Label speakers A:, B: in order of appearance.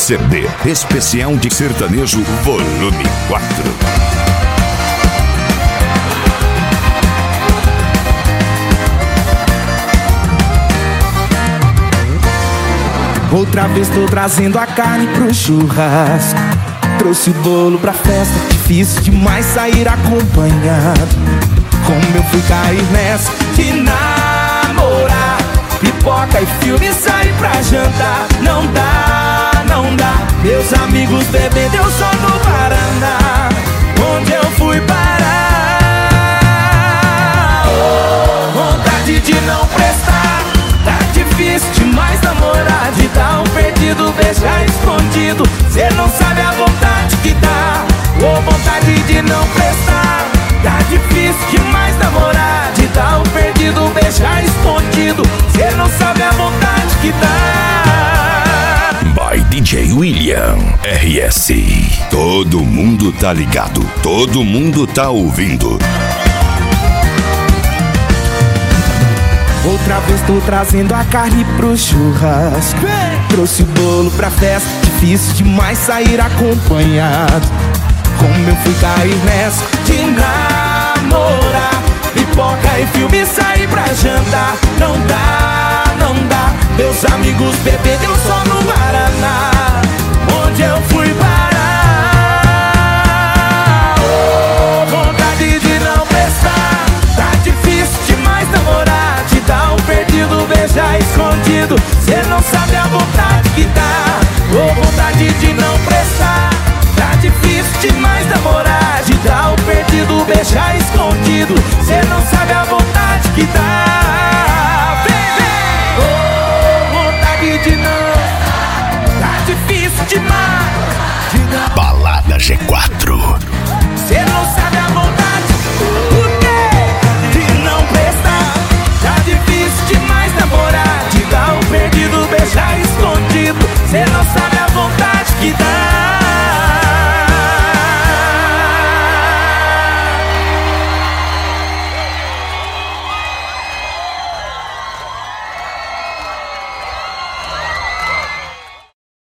A: CD especial de sertanejo volume 4.
B: Outra vez tô trazendo a carne pro churrasco. Trouxe o bolo pra festa, difícil demais sair acompanhado. Como eu fui cair nessa de namorar, pipoca e filme, sair pra jantar. Não dá, não dá. Meus amigos bebendo, eu só no varanda. Onde eu fui parar? Oh, vontade de não prestar. Tá difícil demais namorar, de dar um perdido, beijar escondido. Cê não sabe a vontade que dá. Oh, vontade de não prestar. Tá difícil demais namorar, de dar um perdido, beijar escondido. Cê não sabe a vontade que dá.
A: By DJ William RS. Todo mundo tá ligado, todo mundo tá ouvindo.
B: Outra vez tô trazendo a carne pro churrasco. Trouxe o bolo pra festa, difícil demais sair acompanhado. Como eu fui cair nessa de namorar, pipoca e filme, sair pra jantar. Não dá, não dá. Meus amigos bebendo, eu só no Guaraná. Onde eu fui parar? Oh, vontade de não prestar. Tá difícil demais namorar, de dar um perdido, beijar escondido. Cê não sabe a vontade que dá. Oh, vontade de não prestar. Tá difícil demais namorar, de dar um perdido, beijar escondido. Cê não sabe a vontade que dá. Vem, vem. Oh, vontade de não. Tá difícil demais de dar.
A: Balada G4.
B: Cê não sabe a vontade. Por quê? De não prestar. Tá difícil demais namorar, de dar um perdido, beijar escondido. Cê não sabe a vontade que dá.